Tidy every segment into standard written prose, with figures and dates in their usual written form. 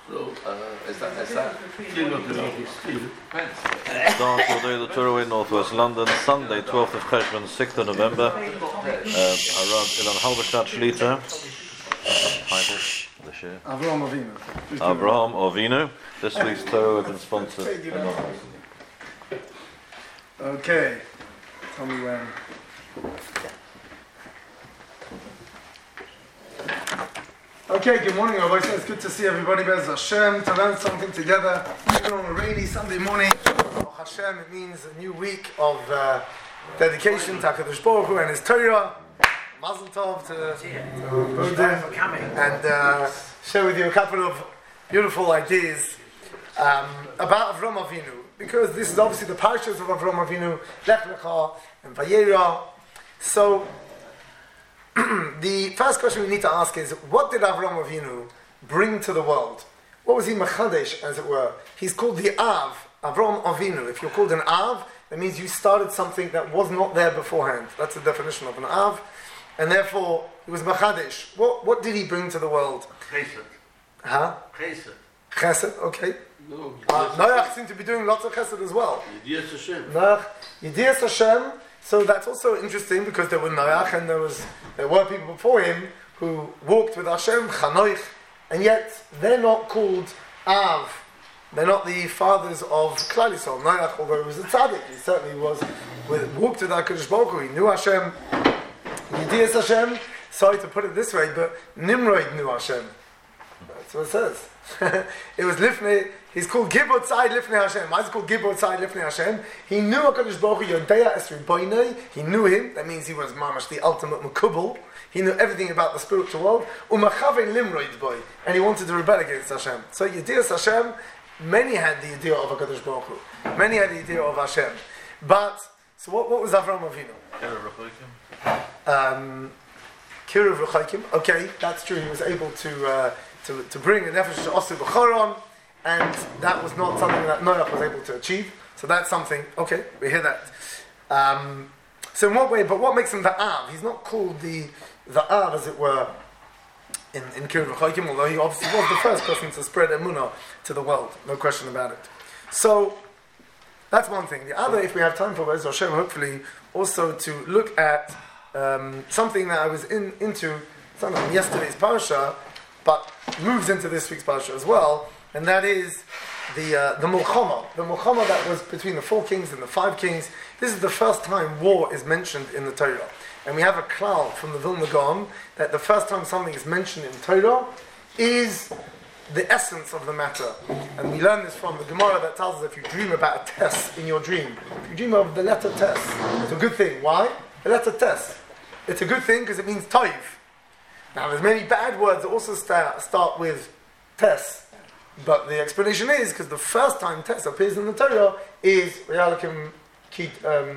So, is that still not the meeting still? Start your day the Torah in Northwest London, Sunday, 12th of Cheshvan, 6th of November. Arad Ilan Halberstadt Shlita. Title, the share. Avraham Avinu. This week's Torah has been sponsored. Okay. Tell me when. Okay, good morning, Rabbi. It's good to see everybody. Bez Hashem, to learn something together. Even on a rainy Sunday morning. Hashem, it means a new week of dedication to HaKadosh Baruch Hu and His Torah. Mazel Tov to Odin, and share with you a couple of beautiful ideas about Avraham Avinu. Because this is obviously the parashas of Avraham Avinu, Lech Lecha and Vayera. So, the first question we need to ask is, what did Avraham Avinu bring to the world? What was he machadesh, as it were? He's called the Av, Avraham Avinu. If you're called an Av, that means you started something that was not there beforehand. That's the definition of an Av. And therefore, he was machadesh. What did he bring to the world? Chesed. Huh? Chesed. Chesed, okay. No. Noach seemed to be doing lots of chesed as well. Yedias Hashem. Noach, Yedias Hashem. So that's also interesting because there were Noach and there were people before him who walked with Hashem, Chanoich, and yet they're not called Av. They're not the fathers of Klal Yisrael. Noach, although he was a tzaddik, he certainly walked with HaKadosh Baruch Hu. He knew Hashem, Yedias Hashem. Sorry to put it this way, but Nimrod knew Hashem. That's what it says. It was Lifnei. He's called Gibor Tzai Lifnei Hashem. Why is it called Gibor Tzai Lifnei Hashem? He knew HaKadosh Baruch Hu Yodea Es Riboinei. He knew him. That means he was mamash the ultimate Mekubal. He knew everything about the spiritual world. Umachavein Limroid boy, and he wanted to rebel against Hashem. So Yedias Hashem. Many had the idea of HaKadosh Baruch Hu. Many had the idea of Hashem. But so what was Avraham Avinu? Kiruv Rechakim. Okay, that's true. He was able to bring a nefesh to Osu B'choron, and that was not something that Noach was able to achieve. So that's something. Okay, we hear that. So in what way? But what makes him the Av? He's not called the Av, as it were, in Kiruv Rechakim, although he obviously was the first person to spread Emunah to the world. No question about it. So that's one thing. The other, if we have time for Bez Hashem, hopefully also to look at something that I was into something from yesterday's parasha, but moves into this week's parasha as well, and that is the Mulchama. The Mulchama that was between the 4 kings and the 5 kings. This is the first time war is mentioned in the Torah. And we have a klal from the Vilna Gaon that the first time something is mentioned in Torah is the essence of the matter. And we learn this from the Gemara that tells us if you dream about a test in your dream, if you dream of the letter test, it's a good thing. Why? The letter test. It's a good thing because it means toiv. Now, there's many bad words that also start with tes, but the explanation is because the first time tes appears in the Torah is Re'alakim ki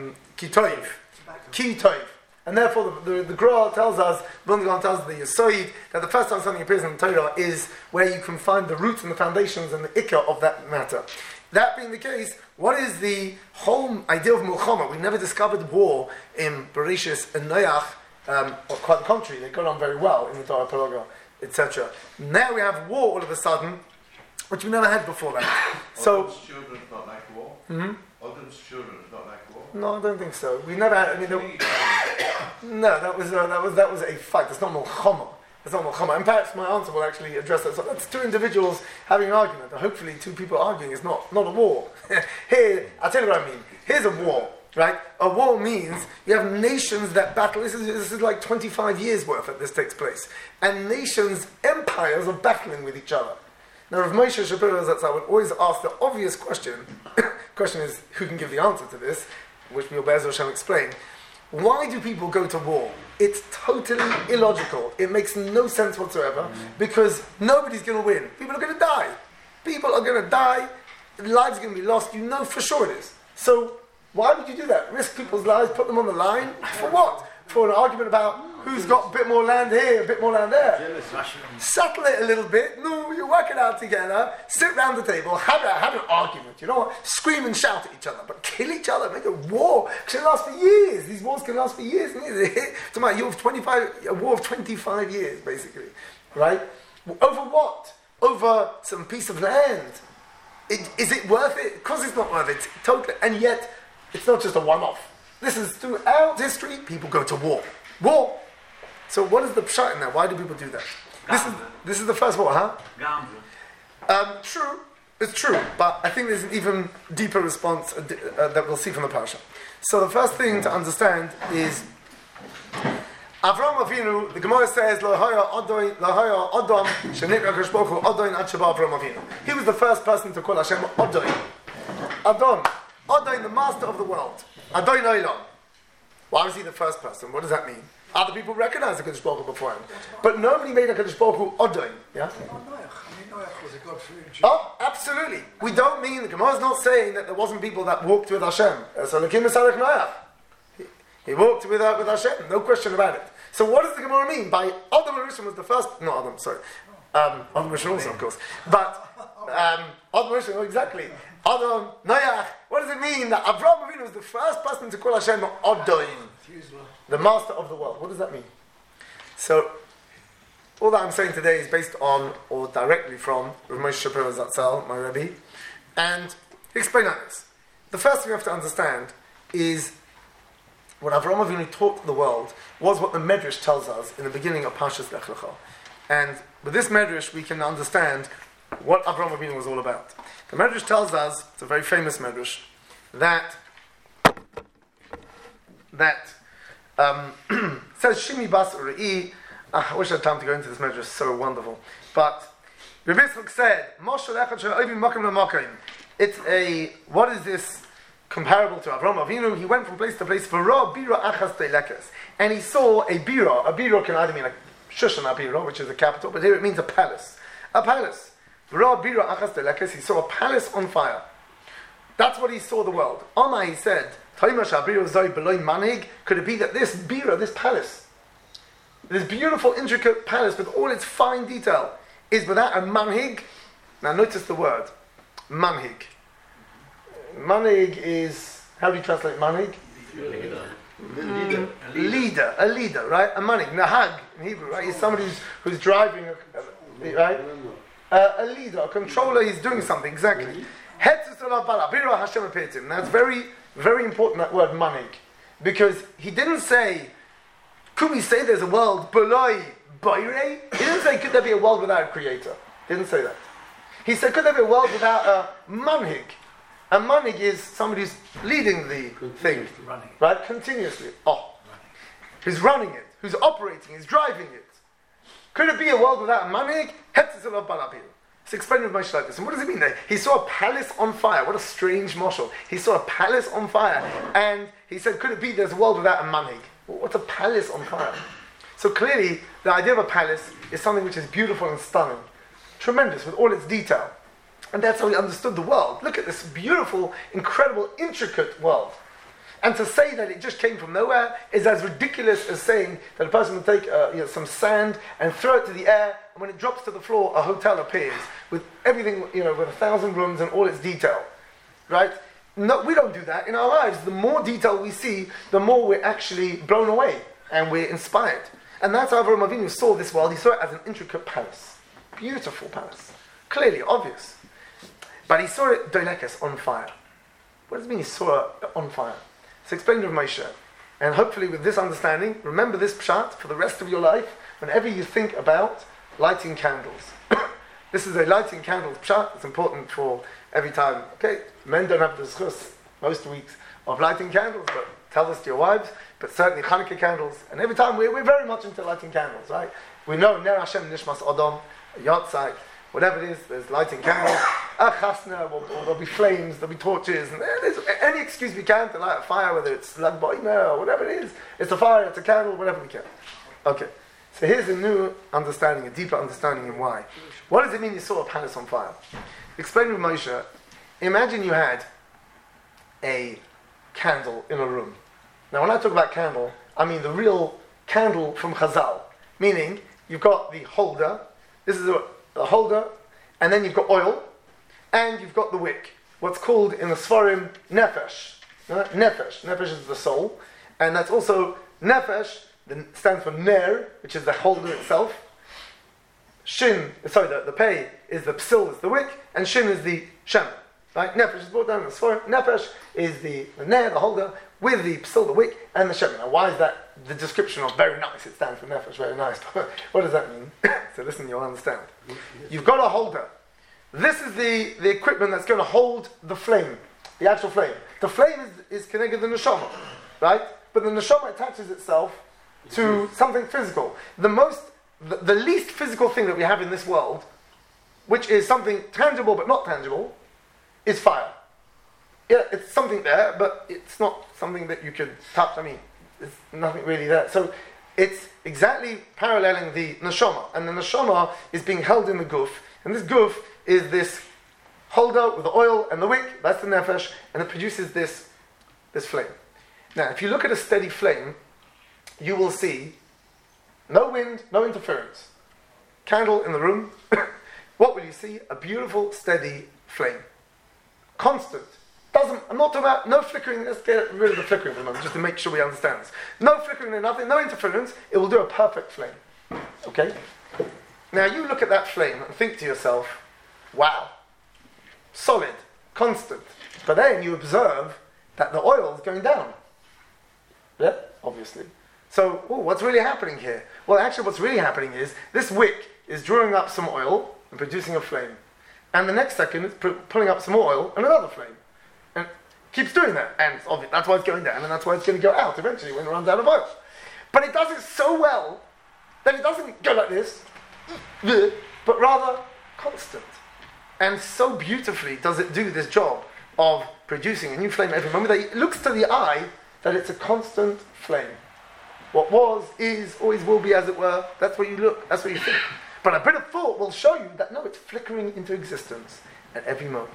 toiv, and therefore the Gra tells us, Vilna tells us the Yesoid that the first time something appears in the Torah is where you can find the roots and the foundations and the ikka of that matter. That being the case, what is the whole idea of Mulchama? We never discovered war in Bereshis and Noach. Or quite the contrary, they got on very well in the Torah Paraga, etc. Now we have war all of a sudden, which we never had before that. So, Odin's children not like war. Odin's children not like war. No, I don't think so. We never had. I mean, no, that was a fight. That's not Mulchama. That's not Mulchama. And perhaps my answer will actually address that. So that's 2 individuals having an argument. Hopefully, 2 people arguing is not a war. Here, I'll tell you what I mean. Here's a war. Right? A war means you have nations that battle. This is like 25 years worth that this takes place. And nations, empires are battling with each other. Now, Rav Moshe Shapiro Zatzal would always ask the obvious question. Question is, who can give the answer to this? Which we'll Be'ez Hashem explain. Why do people go to war? It's totally illogical. It makes no sense whatsoever because nobody's going to win. People are going to die. People are going to die. Lives are going to be lost. You know for sure it is. So, why would you do that? Risk people's lives, put them on the line? For what? For an argument about who's got a bit more land here, a bit more land there. Settle it a little bit. No, you work it out together. Sit round the table. Have an argument. You know what? Scream and shout at each other, but kill each other. Make a war. It can last for years. These wars can last for years. It's about a war of 25 years, basically, right? Over what? over some piece of land. Is it worth it? Of course it's not worth it, totally. And yet, it's not just a one-off. This is throughout history, people go to war. War! So what is the pshat in that? Why do people do that? This is the first war, huh? True. It's true, but I think there's an even deeper response that we'll see from the parasha. So the first thing to understand is Avraham Avinu. The Gemara says, "Lo haya Adam shenikra Kadosh Baruch Hu Adon ad sheba Avraham Avinu." He was the first person to call Hashem Adon. Adon, the master of the world. Adon Olam. Why was he the first person? What does that mean? Other people recognized the Kadosh Baruch Hu before him, but nobody made a Kadosh Baruch Hu Adon. Yeah. Oh, absolutely. We don't mean, the Gemara is not saying that there wasn't people that walked with Hashem. So Lakim Esarech Noach. He walked with Hashem, no question about it. So what does the Gemara mean by Adam Rishon was the first? No, Adam, sorry. Adam Rishon also, of course. But Adam Rishon, oh, exactly. Adam, Noach. What does it mean that Avraham Avinu was the first person to call Hashem Adon, the master of the world? What does that mean? So all that I'm saying today is based on, or directly from, Rav Moshe Shapiro Zatzal, my Rebbe, and he explained like this. The first thing you have to understand is what Avraham Avinu taught the world was what the Medrash tells us in the beginning of Parshas Lech Lecha. And with this Medrash we can understand what Avraham Avinu was all about. The Medrash tells us, it's a very famous Medrash, that says Shimi Bas Uri'i. I wish I had time to go into this Medrash, it's so wonderful. But Rabbi Yitzchak said, it's a, what is this comparable to Avraham Avinu? He went from place to place, and he saw a bira. A bira can either mean a Shushan Bira, which is the capital, but here it means a palace. A palace. He saw a palace on fire. That's what he saw the world. Omar, he said, could it be that this bira, this palace, this beautiful, intricate palace with all its fine detail is without a manhig? Now notice the word, manhig. Manhig is, how do you translate manhig? Leader, a leader, right? A manhig, nahag in Hebrew, right? He's somebody who's driving, right? A leader, a controller, he's doing something, exactly. Now it's very, very important, that word manhig, because he didn't say, could we say there's a world Boloi Boire? He didn't say, could there be a world without a creator? He didn't say that. He said, could there be a world without a manhig? A manhig is somebody who's leading the thing, right? Continuously. Who's running it, who's operating, who's driving it. Could it be a world without a manhig? It's explained with Moshe like this. And what does it mean there? He saw a palace on fire. What a strange moshel. He saw a palace on fire. And he said, could it be there's a world without a manhig? What's a palace on fire? So clearly, the idea of a palace is something which is beautiful and stunning. Tremendous, with all its detail. And that's how he understood the world. Look at this beautiful, incredible, intricate world. And to say that it just came from nowhere is as ridiculous as saying that a person will take some sand and throw it to the air, and when it drops to the floor, a hotel appears with everything, with 1,000 rooms and all its detail. Right? No, we don't do that in our lives. The more detail we see, the more we're actually blown away and we're inspired. And that's how Avraham Avinu saw this world. He saw it as an intricate palace. Beautiful palace. Clearly, obvious. But he saw it, doilekes, on fire. What does it mean he saw it on fire? It's explained with Moshe. And hopefully with this understanding, remember this pshat for the rest of your life, whenever you think about lighting candles. This is a lighting candles pshat. It's important for every time. Okay, men don't have the zchus most weeks of lighting candles, but tell this to your wives. But certainly Hanukkah candles, and every time we're very much into lighting candles, right? We know Ner Hashem Nishmas Adam, a yahrzeit, whatever it is. There's lighting candles, a chasna, or there'll be flames, there'll be torches, and there's any excuse we can to light a fire, whether it's Lag BaOmer or whatever it is. It's a fire, it's a candle, whatever we can. Okay. So here's a new understanding, a deeper understanding in why. What does it mean you saw a palace on fire? Explain with Moshe. Imagine you had a candle in a room. Now when I talk about candle, I mean the real candle from Chazal. Meaning, you've got the holder, this is the holder, and then you've got oil, and you've got the wick. What's called in the Sfarim, nefesh. Nefesh. Nefesh is the soul. And that's also nefesh, stands for ner, which is the holder itself. the pei is the psil, is the wick, and shin is the shemen. Right? Nefesh is brought down in the Sforim. Nefesh is the ner, the holder, with the psil, the wick, and the shemen. Now, why is that the description of very nice? It stands for nefesh, very nice. What does that mean? So listen, you'll understand. You've got a holder. This is the equipment that's going to hold the flame, the actual flame. The flame is connected to the neshama, right? But the neshama attaches itself to something physical. The least physical thing that we have in this world, which is something tangible but not tangible, is fire. Yeah, it's something there, but it's not something that you can touch. I mean, there's nothing really there. So it's exactly paralleling the neshama, and the neshama is being held in the guf, and this guf is this holder with the oil and the wick, that's the nefesh, and it produces this flame. Now, if you look at a steady flame, you will see no wind, no interference. Candle in the room, what will you see? A beautiful, steady flame. Constant. I'm not talking about no flickering, let's get rid of the flickering for a moment, just to make sure we understand this. No flickering and nothing, no interference, it will do a perfect flame. Okay? Now you look at that flame and think to yourself, wow, solid, constant. But then you observe that the oil is going down. Yeah, obviously. So, what's really happening here? Well, actually what's really happening is, this wick is drawing up some oil and producing a flame. And the next second it's pulling up some more oil and another flame. And it keeps doing that. And it's obvious, that's why it's going down, and that's why it's going to go out eventually when it runs out of oil. But it does it so well that it doesn't go like this, but rather constant. And so beautifully does it do this job of producing a new flame every moment that it looks to the eye that it's a constant flame. What was, is, always will be, as it were. That's what you look, that's what you think. But a bit of thought will show you that no, it's flickering into existence at every moment.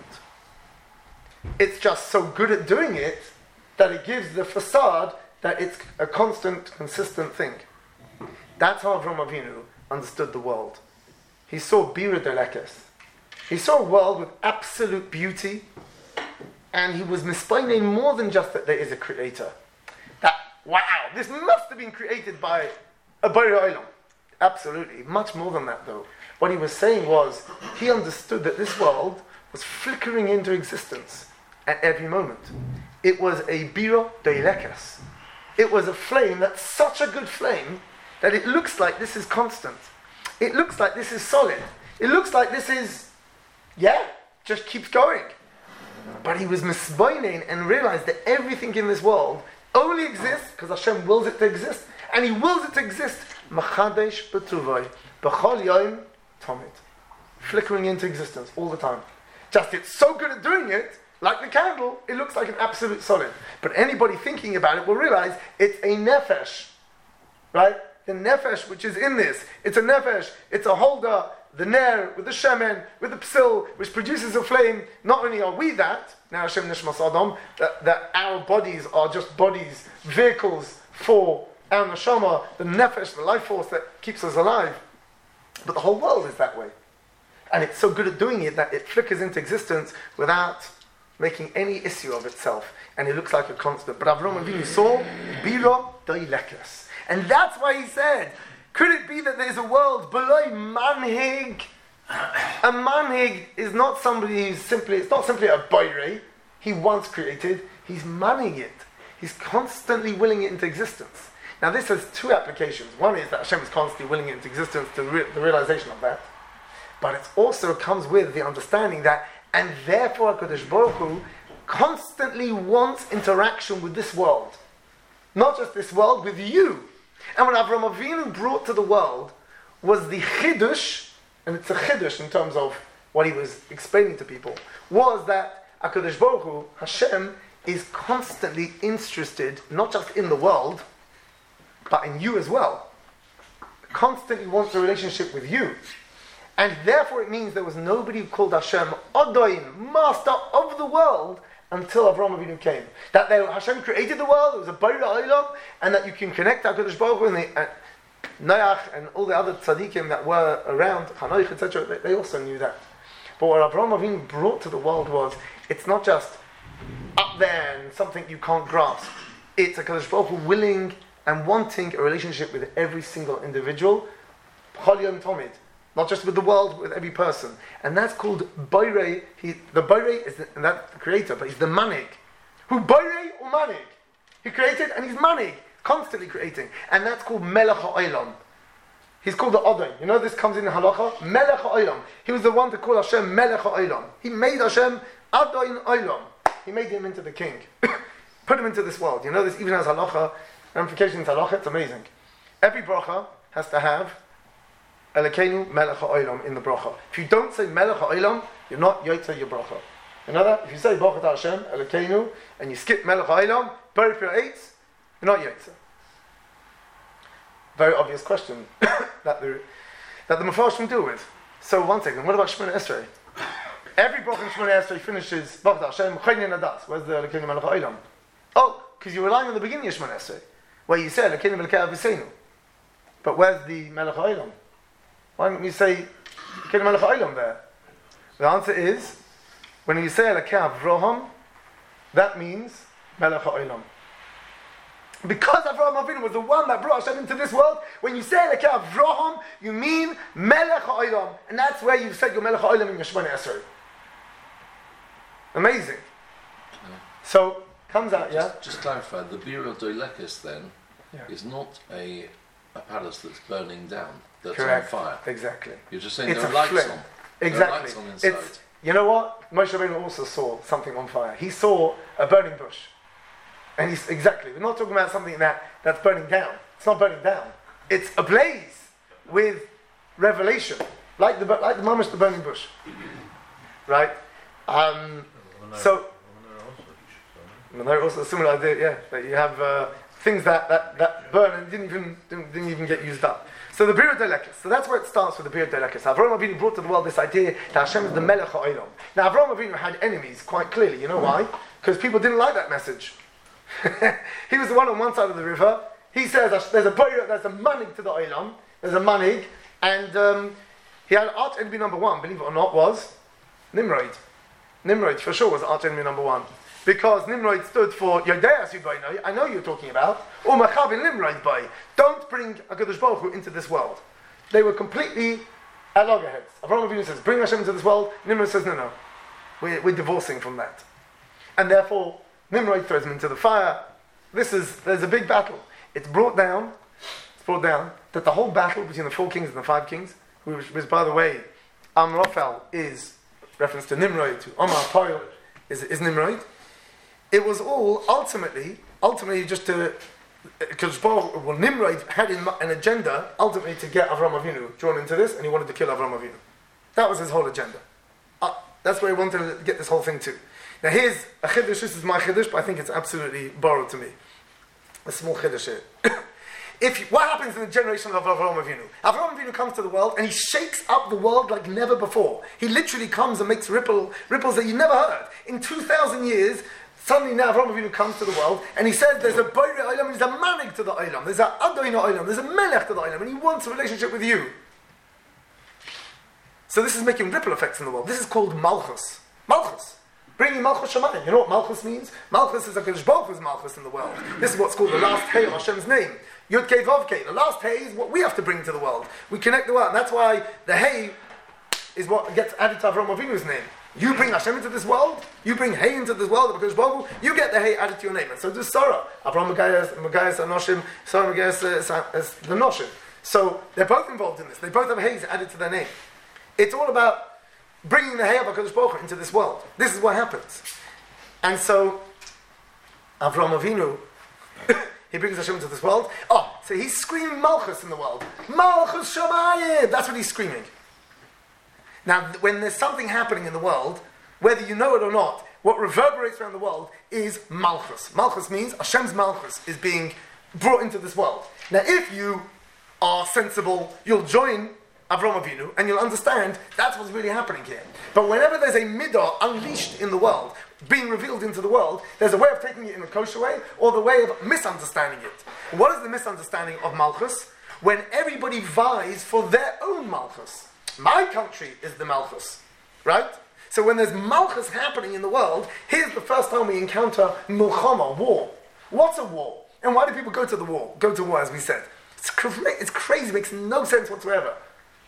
It's just so good at doing it that it gives the facade that it's a constant, consistent thing. That's how Avraham Avinu understood the world. He saw Bira Delekes. He saw a world with absolute beauty, and he was misplaining more than just that there is a creator. That, wow, this must have been created by a Borei Olam. Absolutely. Much more than that, though. What he was saying was, he understood that this world was flickering into existence at every moment. It was a Bira Delekes. It was a flame that's such a good flame that it looks like this is constant. It looks like this is solid. It looks like this is, just keeps going. But he was misboining and realized that everything in this world only exists because Hashem wills it to exist. And he wills it to exist. Machadesh b'tuvay, b'chol yom tomid. Flickering into existence all the time. Just it's so good at doing it, like the candle, it looks like an absolute solid. But anybody thinking about it will realize it's a nefesh. Right? The nefesh which is in this. It's a nefesh, it's a holder, the ner, with the shemen, with the psil, which produces a flame. Not only are we that, now Hashem Nishmas Adam, that our bodies are just bodies, vehicles for our neshama, the nefesh, the life force that keeps us alive. But the whole world is that way. And it's so good at doing it that it flickers into existence without making any issue of itself. And it looks like a constant. But Avraham Avinu saw, Bira Delekes. And that's why he said, could it be that there's a world below manhig? A manhig is not somebody who's it's not simply a boirei he once created, he's manning it. He's constantly willing it into existence. Now this has two applications. One is that Hashem is constantly willing it into existence, the realization of that. But it also comes with the understanding that, and therefore HaKadosh Baruch Hu constantly wants interaction with this world. Not just this world, with you. And what Avraham Avinu brought to the world was the chidush, and it's a chidush in terms of what he was explaining to people, was that HaKadosh Baruch Hu, Hashem, is constantly interested, not just in the world, but in you as well. Constantly wants a relationship with you. And therefore it means there was nobody who called Hashem Adoin, master of the world, until Avraham Avinu came. That Hashem created the world, it was a Borei Olam, and that you can connect to HaKadosh Baruch Hu, and Noach and all the other tzaddikim that were around, Hanoich, etc., they also knew that. But what Avraham Avinu brought to the world was, it's not just up there and something you can't grasp. It's HaKadosh Baruch Hu willing and wanting a relationship with every single individual, B'chol Yom Tomid, not just with the world, with every person. And that's called Boirei. The Boirei is the creator, but he's the Manig. Who Boirei or Manig? He created and he's Manig, constantly creating. And that's called Melech HaOlam. He's called the Adon. You know this comes in the Halacha? Melech HaOlam. He was the one to call Hashem Melech HaOlam. He made Hashem Adon Olam. He made him into the king. Put him into this world. You know this even as Halacha, ramifications Halacha, it's amazing. Every bracha has to have Elokeinu Melech HaOlam in the bracha. If you don't say Melech HaOlam, you're not Yotze your bracha. You know that? If you say Baruch Atah Hashem, Elokeinu, and you skip Melech HaOlam, Bari Pir Eitz, you're not Yotze. Very obvious question that the Mefarshim deal with. So one second, what about Shemona Esrei? Every bracha in Shemona Esrei finishes Baruch Atah Hashem, Chaynin Adas. Where's the Elokeinu Melech HaOlam? Oh, because you're relying on the beginning of Shemona Esrei, where you say Elokeinu Melech HaViseinu. But where's the Melech HaOlam? Why don't you say Elokeinu Melech HaOlam there? The answer is, when you say Elokei Avraham, that means Melech HaOlam. Because Avraham Avinu was the one that brought Hashem into this world, when you say Elokei Avraham, you mean Melech HaOlam. And that's where you said your Melech HaOlam in your Shemona Esrei. Amazing. So, comes out, Just clarify, the Bira Doilekis then is not a palace that's burning down, that's correct. On fire. Exactly. You're just saying It's there are a lights flame. on. Exactly. There are lights on inside. You know what? Moshe Rabbeinu also saw something on fire. He saw a burning bush. And we're not talking about something that's burning down. It's not burning down. It's ablaze with revelation. Like the mamash, the burning bush. Right? So, there are also a similar idea, that you have things that burn and didn't even get used up. So the Bira Doilekis. So that's where it starts with the Bira Doilekis. Avraham Avinu brought to the world this idea that Hashem is the Melech HaOlam. Now Avraham Avinu had enemies quite clearly. You know why? Because people didn't like that message. He was the one on one side of the river. He says there's a manig to the Olam. There's a manig, and he had arch enemy number one. Believe it or not, was Nimrod. Nimrod for sure was arch enemy number one. Because Nimrod stood for Yodeas Yubayno, I know you're talking about, or Machavin Nimrod Bay. Don't bring HaKadosh Baruch Hu into this world. They were completely at loggerheads. Avraham Avinu says, bring Hashem into this world. Nimrod says, no. We're divorcing from that. And therefore, Nimrod throws him into the fire. There's a big battle. It's brought down that the whole battle between the 4 kings and the 5 kings, which by the way, Amraphel is reference to Nimrod, to Omar Poil is Nimrod. It was all ultimately just to, because Nimrod had an agenda ultimately to get Avraham Avinu drawn into this, and he wanted to kill Avraham Avinu. That was his whole agenda. That's where he wanted to get this whole thing to. Now here's a chiddush. This is my chiddush, but I think it's absolutely borrowed to me. A small chiddush here. What happens in the generation of Avraham Avinu? Avraham Avinu comes to the world and he shakes up the world like never before. He literally comes and makes ripples that you never heard. In 2,000 years, suddenly now Avraham Avinu comes to the world and he says there's a Boirei Olam, there's a Manig to the Olam, there's a Adon Olam, there's a Melech to the Olam, and he wants a relationship with you. So this is making ripple effects in the world. This is called Malchus. Malchus. Bringing Malchus Shemayim. You know what Malchus means? Malchus is HaKadosh Baruch Hu's Malchus in the world. This is what's called the last Hey of Hashem's name. Yud Kei Vav Kei. The last Hey is what we have to bring to the world. We connect the world. And that's why the Hey is what gets added to Avraham Avinu's name. You bring Hashem into this world, you bring Hey into this world of HaKadosh Baruch Hu, you get the Hey added to your name. And so does Sarah. Avraham Megayas Anoshim, Sarah Megayas the Noshim. So they're both involved in this. They both have Heys added to their name. It's all about bringing the Hey of HaKadosh Baruch Hu into this world. This is what happens. And so, Avraham Avinu, he brings Hashem into this world. So he's screaming Malchus in the world. Malchus Shamayim! That's what he's screaming. Now, when there's something happening in the world, whether you know it or not, what reverberates around the world is Malchus. Malchus means Hashem's Malchus is being brought into this world. Now, if you are sensible, you'll join Avraham Avinu, and you'll understand that's what's really happening here. But whenever there's a midah unleashed in the world, being revealed into the world, there's a way of taking it in a kosher way, or the way of misunderstanding it. What is the misunderstanding of Malchus? When everybody vies for their own Malchus. My country is the Malchus, right? So when there's Malchus happening in the world, here's the first time we encounter Milchama, war. What's a war? And why do people go to the war? Go to war, as we said. It's crazy, it makes no sense whatsoever.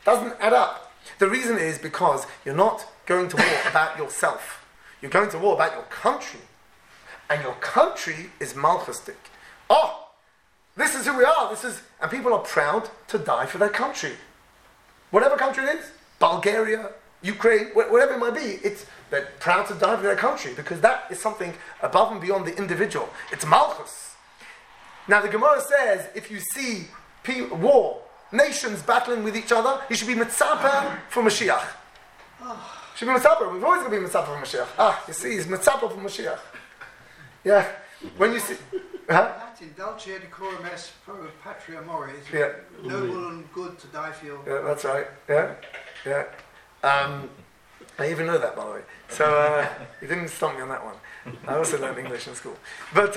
Doesn't add up. The reason is because you're not going to war about yourself. You're going to war about your country. And your country is malchustic. Oh, this is who we are. And people are proud to die for their country. Whatever country it is, Bulgaria, Ukraine, whatever it might be, they're proud to die for their country because that is something above and beyond the individual. It's malchus. Now the Gemara says, if you see war, nations battling with each other, you should be mitzapah for Mashiach. Should be mitzapah. We've always got to be mitzapah for Mashiach. You see, he's mitzapah for Mashiach. Yeah. When you see... Latin, dulce et decorum est pro patria mori. Yeah. Noble and good to die for your... Yeah, that's right. Yeah. I even know that, by the way. So, you didn't stump me on that one. I also learned English in school. But,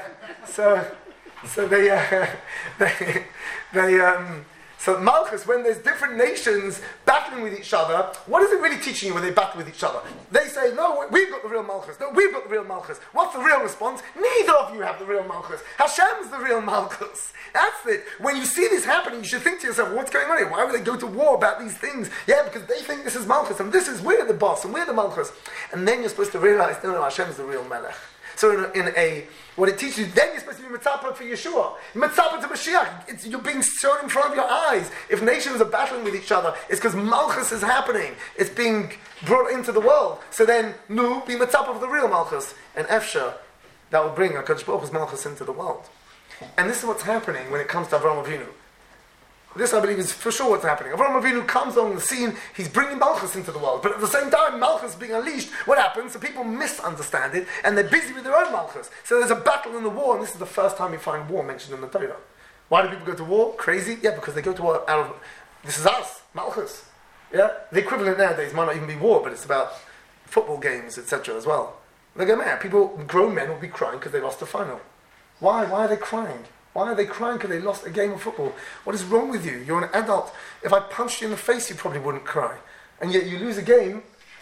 so Malchus, when there's different nations battling with each other, what is it really teaching you when they battle with each other? They say, no, we've got the real Malchus. No, we've got the real Malchus. What's the real response? Neither of you have the real Malchus. Hashem's the real Malchus. That's it. When you see this happening, you should think to yourself, what's going on here? Why would they go to war about these things? Yeah, because they think this is Malchus, and we're the boss, and we're the Malchus. And then you're supposed to realize, no, Hashem's the real Melech. So what it teaches you, then you're supposed to be mitzapah for Yeshua. Mitzapah to Mashiach. You're being shown in front of your eyes. If nations are battling with each other, it's because Malchus is happening. It's being brought into the world. So then, be mitzapah for the real Malchus. And Efsha, that will bring HaKadosh Baruch Hu's Malchus into the world. And this is what's happening when it comes to Avraham Avinu. This, I believe, is for sure what's happening. Avraham Avinu comes on the scene, he's bringing Malchus into the world. But at the same time, Malchus being unleashed, what happens? So people misunderstand it, and they're busy with their own Malchus. So there's a battle in the war, and this is the first time you find war mentioned in the Torah. Why do people go to war? Crazy? Yeah, because they go to war out of, this is us, Malchus. Yeah? The equivalent nowadays might not even be war, but it's about football games, etc. as well. They go mad. Grown men will be crying because they lost the final. Why? Why are they crying? Why are they crying because they lost a game of football? What is wrong with you? You're an adult. If I punched you in the face, you probably wouldn't cry. And yet you lose a game,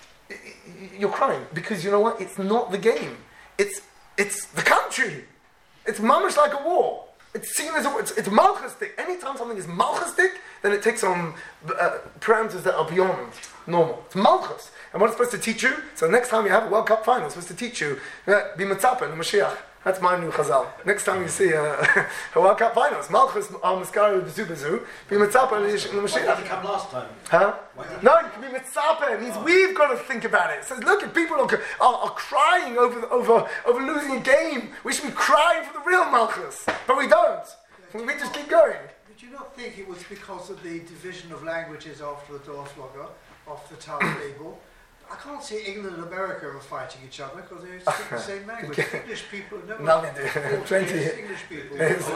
you're crying. Because you know what? It's not the game. It's the country. It's mamish like a war. It's seen as it's malchustic. Anytime something is malchustic, then it takes on parameters that are beyond normal. It's malchus. And what it's supposed to teach you? So next time you have a World Cup final, it's supposed to teach you, be mitzapah in the Mashiach. That's my new chazal. Next time you see a World Cup finals, Malchus al-Miskari b'zu, be mitzapah in the Mashiach. Why did it come last time? Huh? No, you can be mitzapah. It means we've got to think about it. It says, look, if people are crying over losing a game, we should be crying for the real Malchus. But we don't. We just keep going. Did you not think it was because of the division of languages after the Dorflager, after the Tower Babel? I can't see England and America are fighting each other because they speak the same language. English people have never... No, they do. Plenty. English people.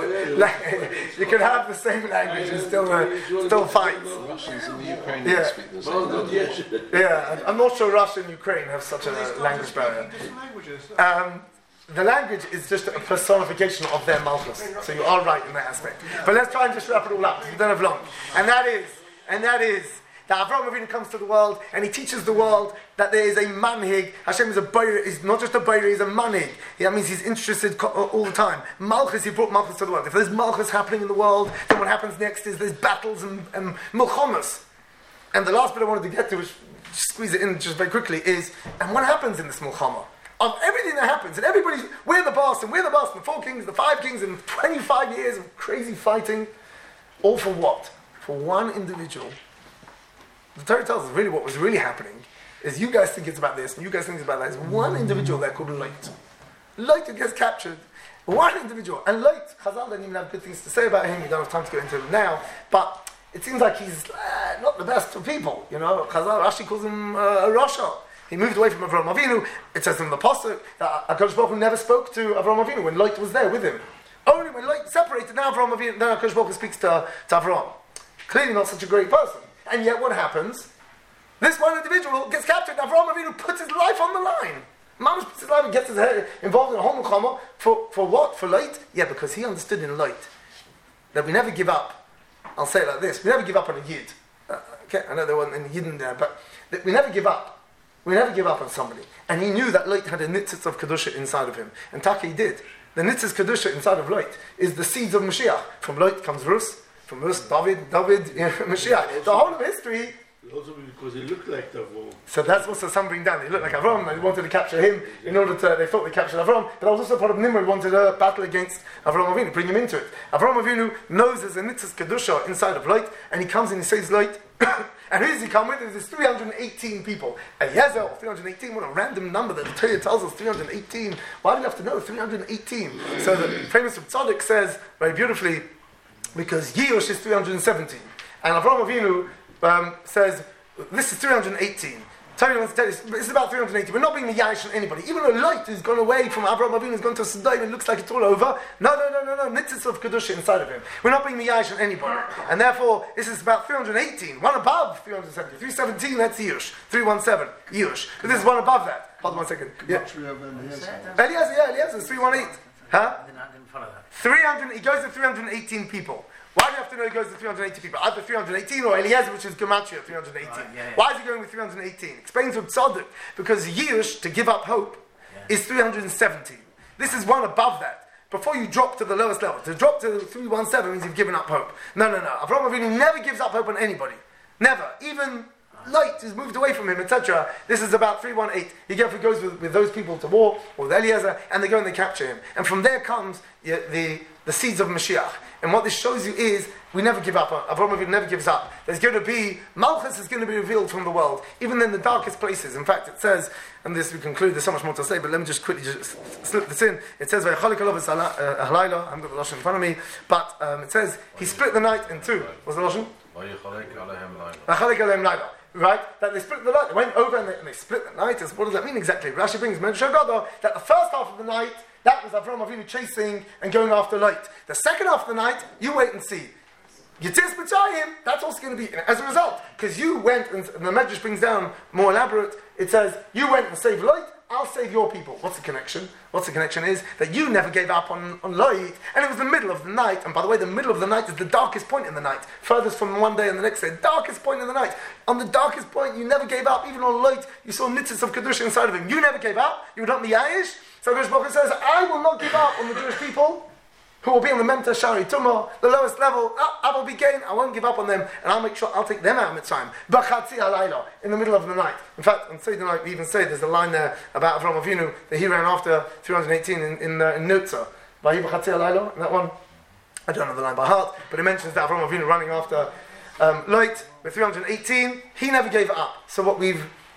You can have the same language and still fight. Russians and the Ukrainians speak the same language. Yeah, I'm not sure Russia and Ukraine have such a language barrier. Different languages. The language is just a personification of their malchus. So you are right in that aspect. But let's try and just wrap it all up. We don't have long. And that is that Avraham Avinu comes to the world and he teaches the world that there is a manhig. Hashem is not just a bayre, he's a manhig. That means he's interested all the time. Malchus, he brought Malchus to the world. If there's Malchus happening in the world, then what happens next is there's battles and milchomas. And the last bit I wanted to get to, which squeeze it in just very quickly, is, and what happens in this milchama? Of everything that happens, and we're the boss, and the 4 kings, the 5 kings, and 25 years of crazy fighting, all for what? For one individual. The Torah tells us really what was really happening is you guys think it's about this, and you guys think it's about that. There's one individual there called Lot. Lot gets captured. One individual. And Lot, Chazal don't even have good things to say about him. We don't have time to go into it now. But it seems like he's not the best of people. You know, Chazal, Rashi calls him a Rasha. He moved away from Avraham Avinu. It says in the Pasuk that HaKadosh Baruch Hu never spoke to Avraham Avinu when Lot was there with him. Only when Lot separated, now Avraham Avinu, then HaKadosh Baruch Hu speaks to Avraham. Clearly not such a great person. And yet what happens? This one individual gets captured, and Avraham Avinu puts his life on the line. Mamash puts his life and gets his head involved in a whole milchama. For what? For Lot? Yeah, because he understood in Lot that we never give up. I'll say it like this. We never give up on a Yid. Okay, I know there wasn't any Yid in there, but we never give up. We never give up on somebody. And he knew that Lot had a nitzitz of Kedusha inside of him. And Taki did. The nitzitz Kedusha inside of Lot is the seeds of Mashiach. From Lot comes Rus, from us, David, Mashiach. The whole of history. Also because he looked like Avram. So that's also some bring down. He looked like Avram, and they wanted to capture him in order to. They thought they captured Avram, but that was also part of Nimrod wanted to battle against Avram Avinu, bring him into it. Avram Avinu knows there's a nitzas kedusha inside of light, and he comes and he says light. And who does he come with? There's 318 people. Eliezer, 318, what a random number that the Torah tells us, 318. Why do you have to know 318? So the famous Tzaddik says very beautifully, because Yush is 317. And Avram Avinu says, this is 318. Tony wants to tell you, this is about 380. We're not being Yayish on anybody. Even a light who's gone away from Avraham Avinu, has gone to Sodom and looks like it's all over. No. Nitzitz of Kedusha inside of him. We're not being Yayish on anybody. And therefore, this is about 318. One above 370. 317, that's Yush. 317, Yush. But this is one above that. Hold on 1 second. Yeah. Eliezer is 318. Huh? 300, he goes to 318 people. Why do you have to know he goes to 380 people? Either 318 or Eliezer, which is Gematria, 318. Why is he going with 318? Explains with Tzaddik. Because Yish, to give up hope, is 370. This is one above that. Before you drop to the lowest level. To drop to 317 means you've given up hope. No. Avraham Avinu never gives up hope on anybody. Never. Even light is moved away from him, etc. This is about 318. He goes with those people to war, or with Eliezer, and they go and they capture him. And from there comes the seeds of Mashiach. And what this shows you is, we never give up. Avraham Avinu never gives up. There's going to be, Malchus is going to be revealed from the world, even in the darkest places. In fact, it says, and this we conclude, there's so much more to say, but let me just quickly slip this in. It says, I haven't got the Lashon in front of me, but it says, he split the night in two. What's the Lashon? Right? That they split the night, they went over and they split the night. What does that mean exactly? Rashi brings Medrash Haggadah that the first half of the night, that was Avraham Avinu chasing and going after light. The second half of the night, you wait and see. Yitzis B'tzayim, that's also going to be, as a result, because you went, and the Medrash brings down more elaborate, it says, you went and saved light, I'll save your people. What's the connection? What's the connection is that you never gave up on light, and it was the middle of the night, and by the way, the middle of the night is the darkest point in the night, furthest from one day and the next day, darkest point in the night. On the darkest point, you never gave up, even on light, you saw nitzitz of Kedusha inside of him. You never gave up, you were not miyayish. So Rosh Baruch says, I will not give up on the Jewish people, who will be on the Memta Shari Tumah, the lowest level. I will be gain. I won't give up on them, and I'll make sure I'll take them out of Mitzrayim. B'chatzi halayla, in the middle of the night. In fact, on Seder night we even say there's a line there about Avraham Avinu that he ran after 318 in Nutza. Vahi b'chatzi halayla, that one. I don't know the line by heart, but it mentions that Avraham Avinu running after light with 318. He never gave it up. So what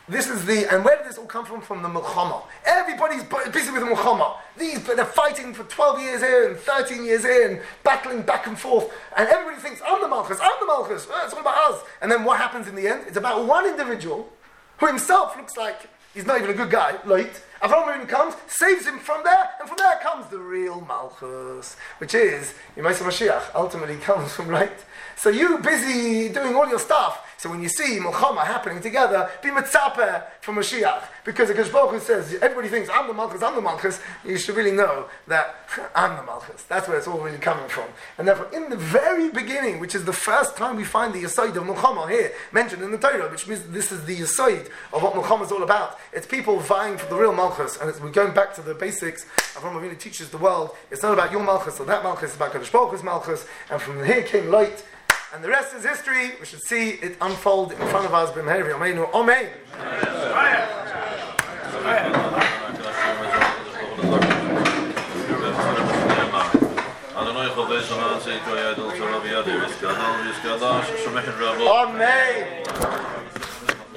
and where did this all come from? From the Milchama. Everybody's busy with the Milchama. They're fighting for 12 years here and 13 years here and battling back and forth. And everybody thinks, I'm the Malchus. It's all about us. And then what happens in the end? It's about one individual who himself looks like he's not even a good guy, light. Avraham Avinu comes, saves him from there, and from there comes the real Malchus, which is, Yemais Mashiach, ultimately comes from light. So you busy doing all your stuff. So when you see Milchama happening together, be mitzapeh for Mashiach. Because the Kadosh Baruch Hu says, everybody thinks, I'm the Malchus, you should really know that I'm the Malchus. That's where it's all really coming from. And therefore, in the very beginning, which is the first time we find the Yesod of Milchama here, mentioned in the Torah, which means this is the Yesod of what Milchama is all about. It's people vying for the real Malchus. And we're going back to the basics. Avraham Avinu teaches the world, it's not about your Malchus or that Malchus, it's about Kadosh Baruch Hu's Malchus. And from here came light. And the rest is history. We should see it unfold in front of us. B'meheri Yameinu. Amen. Amen.